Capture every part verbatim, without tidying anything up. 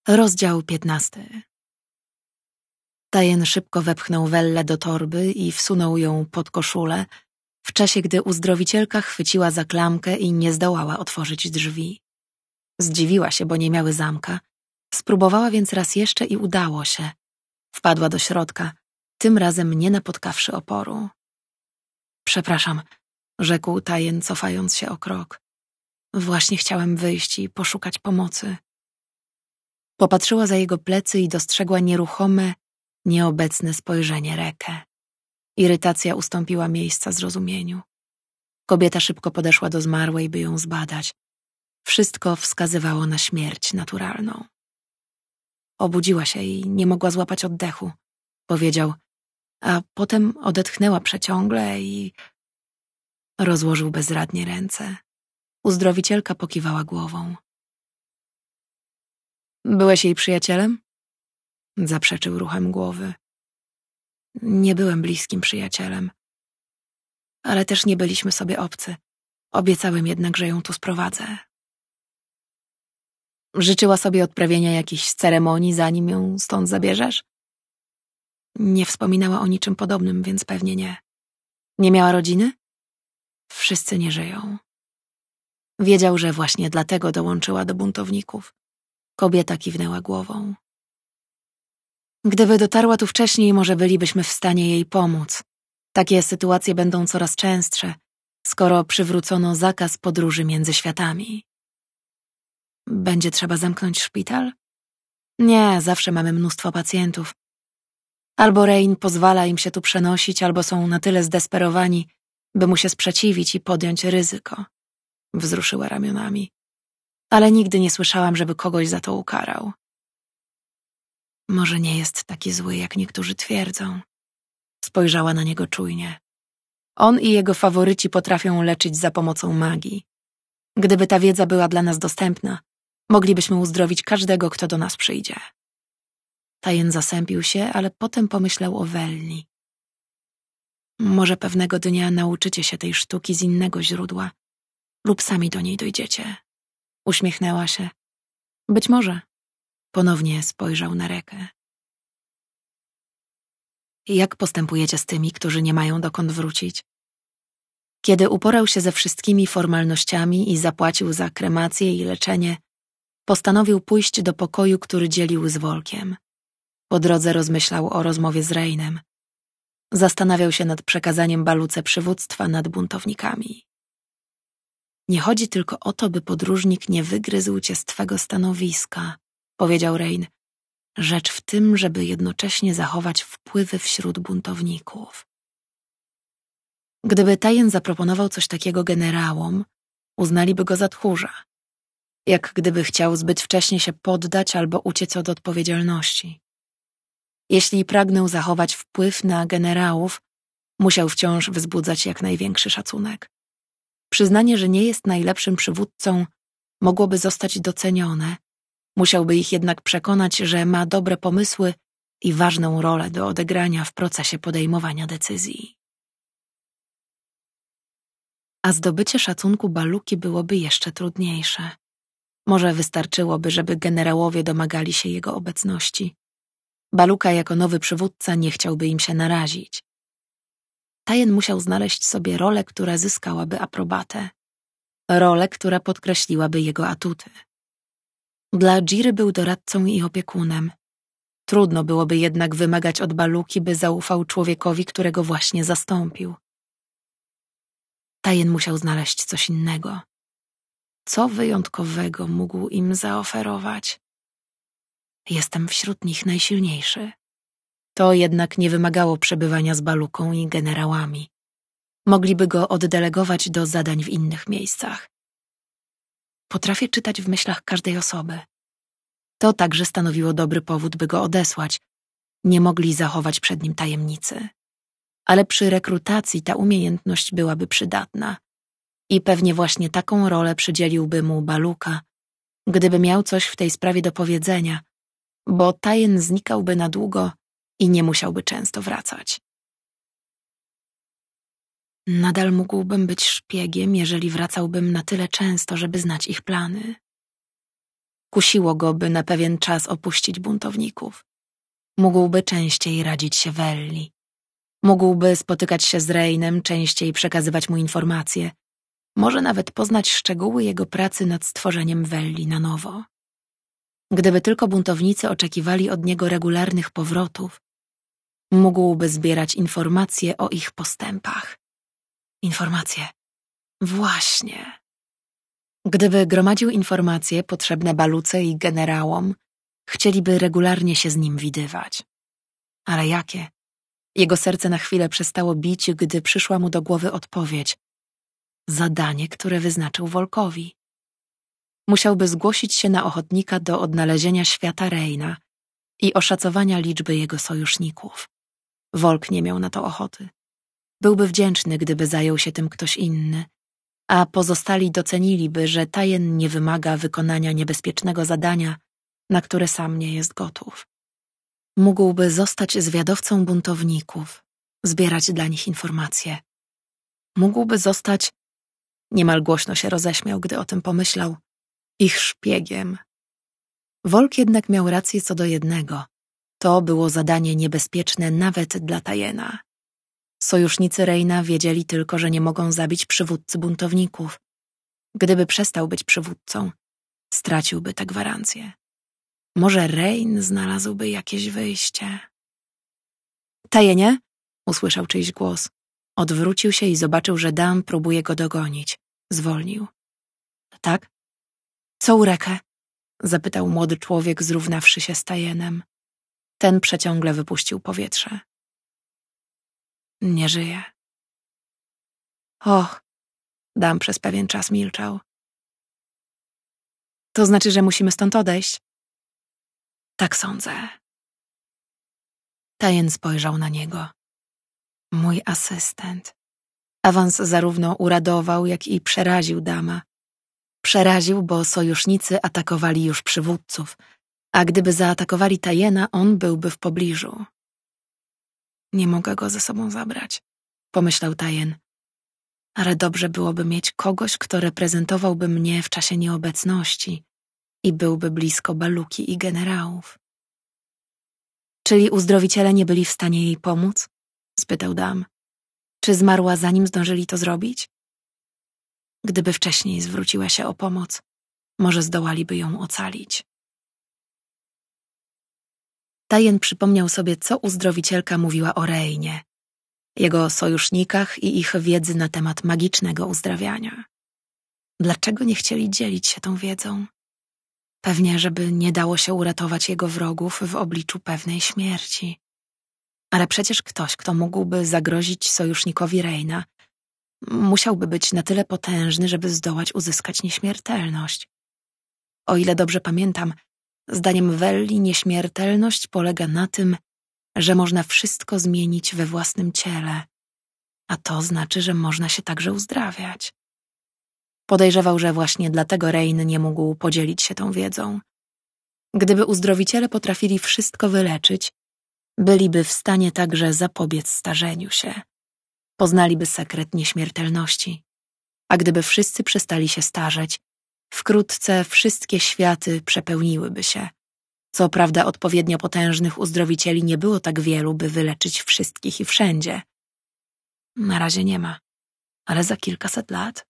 Rozdział piętnasty. Tajen szybko wepchnął Wellę do torby i wsunął ją pod koszulę, w czasie gdy uzdrowicielka chwyciła za klamkę i nie zdołała otworzyć drzwi. Zdziwiła się, bo nie miały zamka. Spróbowała więc raz jeszcze i udało się. Wpadła do środka, tym razem nie napotkawszy oporu. Przepraszam, rzekł Tajen, cofając się o krok. Właśnie chciałem wyjść i poszukać pomocy. Popatrzyła za jego plecy i dostrzegła nieruchome, nieobecne spojrzenie Rekę. Irytacja ustąpiła miejsca zrozumieniu. Kobieta szybko podeszła do zmarłej, by ją zbadać. Wszystko wskazywało na śmierć naturalną. Obudziła się i nie mogła złapać oddechu, powiedział, a potem odetchnęła przeciągle i... Rozłożył bezradnie ręce. Uzdrowicielka pokiwała głową. Byłeś jej przyjacielem? Zaprzeczył ruchem głowy. Nie byłem bliskim przyjacielem. Ale też nie byliśmy sobie obcy. Obiecałem jednak, że ją tu sprowadzę. Życzyła sobie odprawienia jakichś ceremonii, zanim ją stąd zabierzesz? Nie wspominała o niczym podobnym, więc pewnie nie. Nie miała rodziny? Wszyscy nie żyją. Wiedział, że właśnie dlatego dołączyła do buntowników. Kobieta kiwnęła głową. Gdyby dotarła tu wcześniej, może bylibyśmy w stanie jej pomóc. Takie sytuacje będą coraz częstsze, skoro przywrócono zakaz podróży między światami. Będzie trzeba zamknąć szpital? Nie, zawsze mamy mnóstwo pacjentów. Albo Rain pozwala im się tu przenosić, albo są na tyle zdesperowani, by mu się sprzeciwić i podjąć ryzyko. Wzruszyła ramionami. Ale nigdy nie słyszałam, żeby kogoś za to ukarał. Może nie jest taki zły, jak niektórzy twierdzą. Spojrzała na niego czujnie. On i jego faworyci potrafią leczyć za pomocą magii. Gdyby ta wiedza była dla nas dostępna, moglibyśmy uzdrowić każdego, kto do nas przyjdzie. Tajen zasępił się, ale potem pomyślał o Welli. Może pewnego dnia nauczycie się tej sztuki z innego źródła lub sami do niej dojdziecie. Uśmiechnęła się. Być może. Ponownie spojrzał na Rekę. Jak postępujecie z tymi, którzy nie mają dokąd wrócić? Kiedy uporał się ze wszystkimi formalnościami i zapłacił za kremację i leczenie, postanowił pójść do pokoju, który dzielił z Wolkiem. Po drodze rozmyślał o rozmowie z Rainem. Zastanawiał się nad przekazaniem Baluce przywództwa nad buntownikami. Nie chodzi tylko o to, by podróżnik nie wygryzł cię z twego stanowiska, powiedział Rain. Rzecz w tym, żeby jednocześnie zachować wpływy wśród buntowników. Gdyby Tajen zaproponował coś takiego generałom, uznaliby go za tchórza. Jak gdyby chciał zbyt wcześnie się poddać albo uciec od odpowiedzialności. Jeśli pragnął zachować wpływ na generałów, musiał wciąż wzbudzać jak największy szacunek. Przyznanie, że nie jest najlepszym przywódcą, mogłoby zostać docenione. Musiałby ich jednak przekonać, że ma dobre pomysły i ważną rolę do odegrania w procesie podejmowania decyzji. A zdobycie szacunku Baluki byłoby jeszcze trudniejsze. Może wystarczyłoby, żeby generałowie domagali się jego obecności. Baluka jako nowy przywódca nie chciałby im się narazić. Tajen musiał znaleźć sobie rolę, która zyskałaby aprobatę. Rolę, która podkreśliłaby jego atuty. Dla Dżiry był doradcą i opiekunem. Trudno byłoby jednak wymagać od Baluki, by zaufał człowiekowi, którego właśnie zastąpił. Tajen musiał znaleźć coś innego. Co wyjątkowego mógł im zaoferować? Jestem wśród nich najsilniejszy. To jednak nie wymagało przebywania z Baluką i generałami. Mogliby go oddelegować do zadań w innych miejscach. Potrafię czytać w myślach każdej osoby. To także stanowiło dobry powód, by go odesłać. Nie mogli zachować przed nim tajemnicy. Ale przy rekrutacji ta umiejętność byłaby przydatna. I pewnie właśnie taką rolę przydzieliłby mu Baluka, gdyby miał coś w tej sprawie do powiedzenia, bo Tajen znikałby na długo i nie musiałby często wracać. Nadal mógłbym być szpiegiem, jeżeli wracałbym na tyle często, żeby znać ich plany. Kusiło go, by na pewien czas opuścić buntowników. Mógłby częściej radzić się Welli. Mógłby spotykać się z Rainem, częściej przekazywać mu informacje. Może nawet poznać szczegóły jego pracy nad stworzeniem Welli na nowo. Gdyby tylko buntownicy oczekiwali od niego regularnych powrotów, mógłby zbierać informacje o ich postępach. Informacje. Właśnie. Gdyby gromadził informacje potrzebne Baluce i generałom, chcieliby regularnie się z nim widywać. Ale jakie? Jego serce na chwilę przestało bić, gdy przyszła mu do głowy odpowiedź. Zadanie, które wyznaczył Volkowi. Musiałby zgłosić się na ochotnika do odnalezienia świata Raina i oszacowania liczby jego sojuszników. Volk nie miał na to ochoty. Byłby wdzięczny, gdyby zajął się tym ktoś inny, a pozostali doceniliby, że Tajen nie wymaga wykonania niebezpiecznego zadania, na które sam nie jest gotów. Mógłby zostać zwiadowcą buntowników, zbierać dla nich informacje. Mógłby zostać, niemal głośno się roześmiał, gdy o tym pomyślał, ich szpiegiem. Volk jednak miał rację co do jednego. To było zadanie niebezpieczne nawet dla Tajena. Sojusznicy Raina wiedzieli tylko, że nie mogą zabić przywódcy buntowników. Gdyby przestał być przywódcą, straciłby tę gwarancję. Może Rain znalazłby jakieś wyjście. Tajenie? Usłyszał czyjś głos. Odwrócił się i zobaczył, że Dam próbuje go dogonić. Zwolnił. Tak? Co u Rekę? Zapytał młody człowiek, zrównawszy się z Tajenem. Ten przeciągle wypuścił powietrze. Nie żyje. Och, Dam przez pewien czas milczał. To znaczy, że musimy stąd odejść? Tak sądzę. Tajen spojrzał na niego. Mój asystent. Awans zarówno uradował, jak i przeraził Dama. Przeraził, bo sojusznicy atakowali już przywódców, a gdyby zaatakowali Tajena, on byłby w pobliżu. Nie mogę go ze sobą zabrać, pomyślał Tajen. Ale dobrze byłoby mieć kogoś, kto reprezentowałby mnie w czasie nieobecności i byłby blisko Baluki i generałów. Czyli uzdrowiciele nie byli w stanie jej pomóc? Spytał Dam. Czy zmarła, zanim zdążyli to zrobić? Gdyby wcześniej zwróciła się o pomoc, może zdołaliby ją ocalić. Tajen przypomniał sobie, co uzdrowicielka mówiła o Rainie, jego sojusznikach i ich wiedzy na temat magicznego uzdrawiania. Dlaczego nie chcieli dzielić się tą wiedzą? Pewnie, żeby nie dało się uratować jego wrogów w obliczu pewnej śmierci. Ale przecież ktoś, kto mógłby zagrozić sojusznikowi Raina, musiałby być na tyle potężny, żeby zdołać uzyskać nieśmiertelność. O ile dobrze pamiętam, zdaniem Welli nieśmiertelność polega na tym, że można wszystko zmienić we własnym ciele, a to znaczy, że można się także uzdrawiać. Podejrzewał, że właśnie dlatego Rain nie mógł podzielić się tą wiedzą. Gdyby uzdrowiciele potrafili wszystko wyleczyć, byliby w stanie także zapobiec starzeniu się. Poznaliby sekret nieśmiertelności. A gdyby wszyscy przestali się starzeć, wkrótce wszystkie światy przepełniłyby się. Co prawda odpowiednio potężnych uzdrowicieli nie było tak wielu, by wyleczyć wszystkich i wszędzie. Na razie nie ma, ale za kilkaset lat.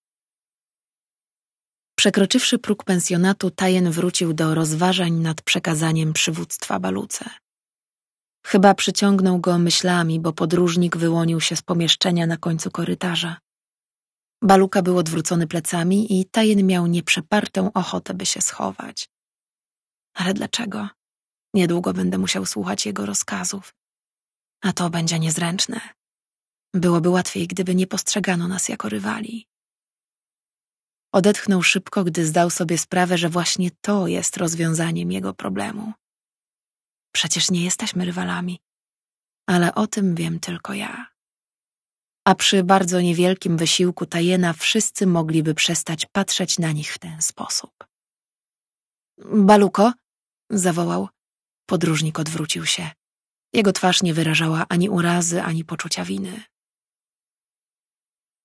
Przekroczywszy próg pensjonatu, Tajen wrócił do rozważań nad przekazaniem przywództwa Baluce. Chyba przyciągnął go myślami, bo podróżnik wyłonił się z pomieszczenia na końcu korytarza. Baluka był odwrócony plecami i Tajen miał nieprzepartą ochotę, by się schować. Ale dlaczego? Niedługo będę musiał słuchać jego rozkazów. A to będzie niezręczne. Byłoby łatwiej, gdyby nie postrzegano nas jako rywali. Odetchnął szybko, gdy zdał sobie sprawę, że właśnie to jest rozwiązaniem jego problemu. Przecież nie jesteśmy rywalami, ale o tym wiem tylko ja. A przy bardzo niewielkim wysiłku Tajena wszyscy mogliby przestać patrzeć na nich w ten sposób. Baluko? Zawołał. Podróżnik odwrócił się. Jego twarz nie wyrażała ani urazy, ani poczucia winy.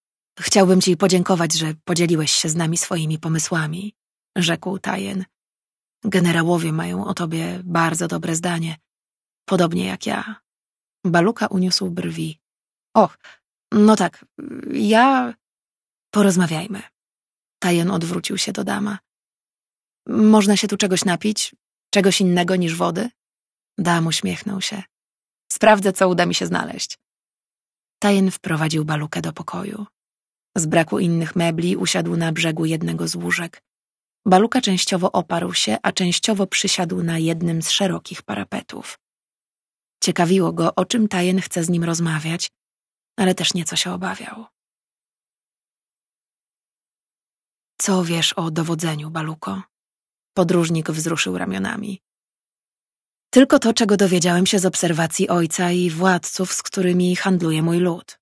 Chciałbym ci podziękować, że podzieliłeś się z nami swoimi pomysłami, rzekł Tajen. Generałowie mają o tobie bardzo dobre zdanie, podobnie jak ja. Baluka uniósł brwi. Och, no tak, ja... Porozmawiajmy. Tajen odwrócił się do Dama. Można się tu czegoś napić? Czegoś innego niż wody? Dam uśmiechnął się. Sprawdzę, co uda mi się znaleźć. Tajen wprowadził Balukę do pokoju. Z braku innych mebli usiadł na brzegu jednego z łóżek. Baluka częściowo oparł się, a częściowo przysiadł na jednym z szerokich parapetów. Ciekawiło go, o czym Tajen chce z nim rozmawiać, ale też nieco się obawiał. Co wiesz o dowodzeniu, Baluko? Podróżnik wzruszył ramionami. Tylko to, czego dowiedziałem się z obserwacji ojca i władców, z którymi handluje mój lud.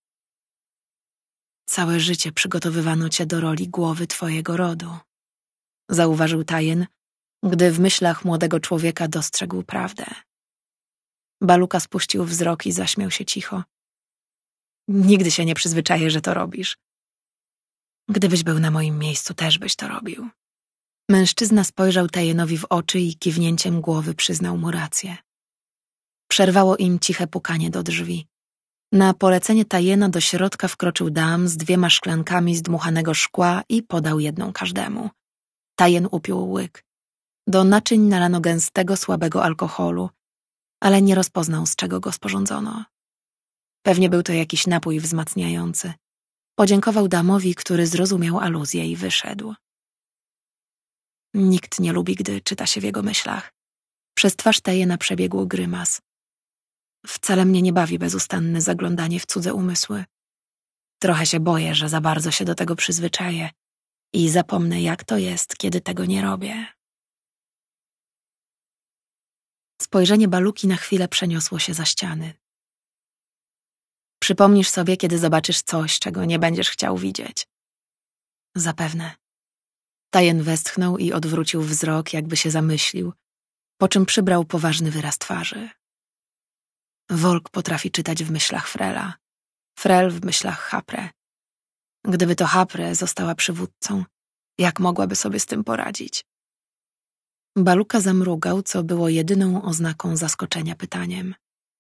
Całe życie przygotowywano cię do roli głowy twojego rodu, zauważył Tajen, gdy w myślach młodego człowieka dostrzegł prawdę. Baluka spuścił wzrok i zaśmiał się cicho. Nigdy się nie przyzwyczaję, że to robisz. Gdybyś był na moim miejscu, też byś to robił. Mężczyzna spojrzał Tajenowi w oczy i kiwnięciem głowy przyznał mu rację. Przerwało im ciche pukanie do drzwi. Na polecenie Tajena do środka wkroczył Dam z dwiema szklankami zdmuchanego szkła i podał jedną każdemu. Tajen upił łyk. Do naczyń nalano gęstego, słabego alkoholu, ale nie rozpoznał, z czego go sporządzono. Pewnie był to jakiś napój wzmacniający. Podziękował Damowi, który zrozumiał aluzję i wyszedł. Nikt nie lubi, gdy czyta się w jego myślach. Przez twarz Tajena przebiegł grymas. Wcale mnie nie bawi bezustanne zaglądanie w cudze umysły. Trochę się boję, że za bardzo się do tego przyzwyczaję i zapomnę, jak to jest, kiedy tego nie robię. Spojrzenie Baluki na chwilę przeniosło się za ściany. Przypomnisz sobie, kiedy zobaczysz coś, czego nie będziesz chciał widzieć. Zapewne. Tajen westchnął i odwrócił wzrok, jakby się zamyślił, po czym przybrał poważny wyraz twarzy. Volk potrafi czytać w myślach Frela, Frel w myślach Hapre. Gdyby to Hapre została przywódcą, jak mogłaby sobie z tym poradzić? Baluka zamrugał, co było jedyną oznaką zaskoczenia pytaniem.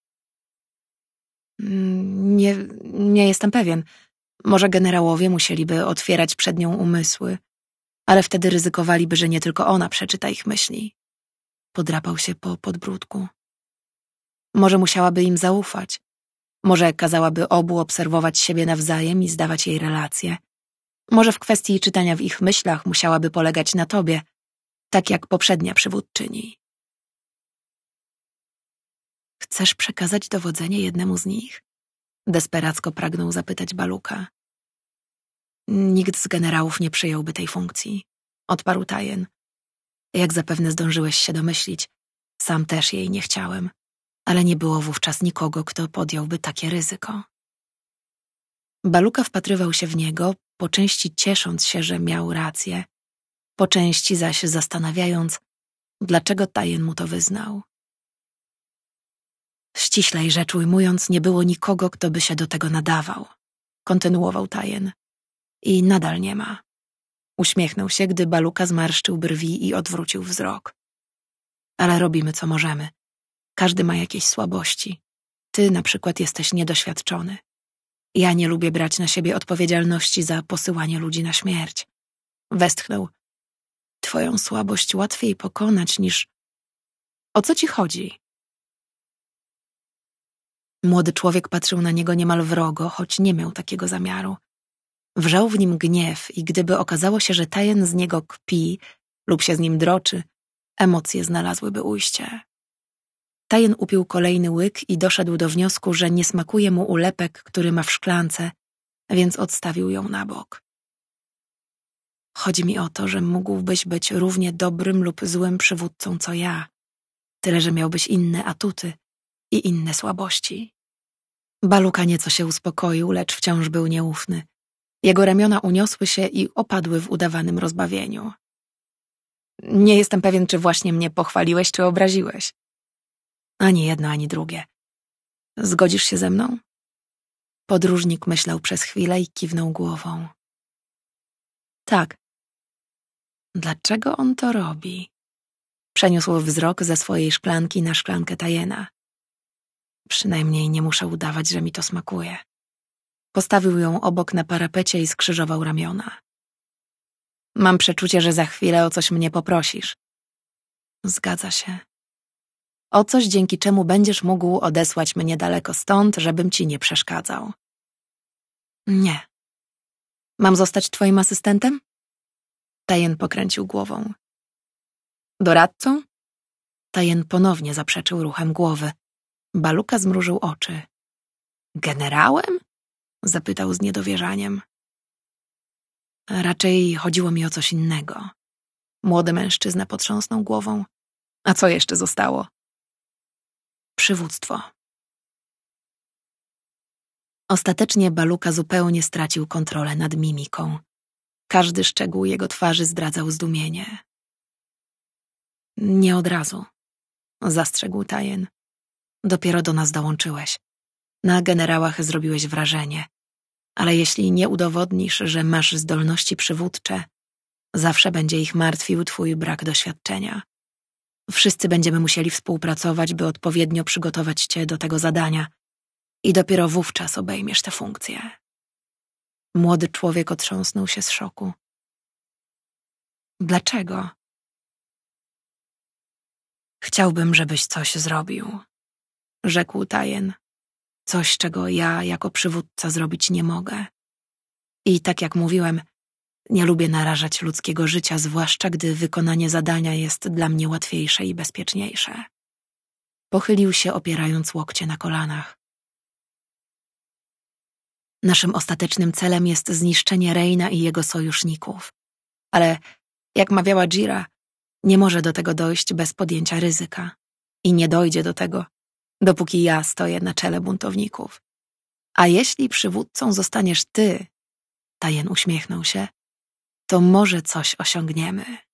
Nie, nie jestem pewien. Może generałowie musieliby otwierać przed nią umysły, ale wtedy ryzykowaliby, że nie tylko ona przeczyta ich myśli. Podrapał się po podbródku. Może musiałaby im zaufać. Może kazałaby obu obserwować siebie nawzajem i zdawać jej relacje. Może w kwestii czytania w ich myślach musiałaby polegać na tobie, tak jak poprzednia przywódczyni. Chcesz przekazać dowodzenie jednemu z nich? Desperacko pragnął zapytać Baluka. Nikt z generałów nie przyjąłby tej funkcji, odparł Tajen. Jak zapewne zdążyłeś się domyślić, sam też jej nie chciałem, ale nie było wówczas nikogo, kto podjąłby takie ryzyko. Baluka wpatrywał się w niego, po części ciesząc się, że miał rację, po części zaś zastanawiając, dlaczego Tajen mu to wyznał. Ściślej rzecz ujmując, nie było nikogo, kto by się do tego nadawał, kontynuował Tajen. I nadal nie ma. Uśmiechnął się, gdy Baluka zmarszczył brwi i odwrócił wzrok. Ale robimy, co możemy. Każdy ma jakieś słabości. Ty na przykład jesteś niedoświadczony. Ja nie lubię brać na siebie odpowiedzialności za posyłanie ludzi na śmierć. Westchnął. Twoją słabość łatwiej pokonać niż... O co ci chodzi? Młody człowiek patrzył na niego niemal wrogo, choć nie miał takiego zamiaru. Wrzał w nim gniew i gdyby okazało się, że Tajen z niego kpi lub się z nim droczy, emocje znalazłyby ujście. Tajen upił kolejny łyk i doszedł do wniosku, że nie smakuje mu ulepek, który ma w szklance, więc odstawił ją na bok. Chodzi mi o to, że mógłbyś być równie dobrym lub złym przywódcą co ja, tyle że miałbyś inne atuty i inne słabości. Baluka nieco się uspokoił, lecz wciąż był nieufny. Jego ramiona uniosły się i opadły w udawanym rozbawieniu. Nie jestem pewien, czy właśnie mnie pochwaliłeś, czy obraziłeś. Ani jedno, ani drugie. Zgodzisz się ze mną? Podróżnik myślał przez chwilę i kiwnął głową. Tak. Dlaczego on to robi? Przeniósł wzrok ze swojej szklanki na szklankę Tyena. Przynajmniej nie muszę udawać, że mi to smakuje. Postawił ją obok na parapecie i skrzyżował ramiona. Mam przeczucie, że za chwilę o coś mnie poprosisz. Zgadza się. O coś, dzięki czemu będziesz mógł odesłać mnie daleko stąd, żebym ci nie przeszkadzał. Nie. Mam zostać twoim asystentem? Tyen pokręcił głową. Doradcą? Tyen ponownie zaprzeczył ruchem głowy. Baluka zmrużył oczy. Generałem? Zapytał z niedowierzaniem. Raczej chodziło mi o coś innego. Młody mężczyzna potrząsnął głową. A co jeszcze zostało? Przywództwo. Ostatecznie Baluka zupełnie stracił kontrolę nad mimiką. Każdy szczegół jego twarzy zdradzał zdumienie. Nie od razu, zastrzegł Tyen. Dopiero do nas dołączyłeś. Na generałach zrobiłeś wrażenie. Ale jeśli nie udowodnisz, że masz zdolności przywódcze, zawsze będzie ich martwił twój brak doświadczenia. Wszyscy będziemy musieli współpracować, by odpowiednio przygotować cię do tego zadania i dopiero wówczas obejmiesz tę funkcję. Młody człowiek otrząsnął się z szoku. Dlaczego? Chciałbym, żebyś coś zrobił, rzekł Tyen. Coś, czego ja jako przywódca zrobić nie mogę. I tak jak mówiłem, nie lubię narażać ludzkiego życia, zwłaszcza gdy wykonanie zadania jest dla mnie łatwiejsze i bezpieczniejsze. Pochylił się, opierając łokcie na kolanach. Naszym ostatecznym celem jest zniszczenie Reyna i jego sojuszników. Ale, jak mawiała Jira, nie może do tego dojść bez podjęcia ryzyka. I nie dojdzie do tego, dopóki ja stoję na czele buntowników. A jeśli przywódcą zostaniesz ty, Tyen uśmiechnął się, to może coś osiągniemy.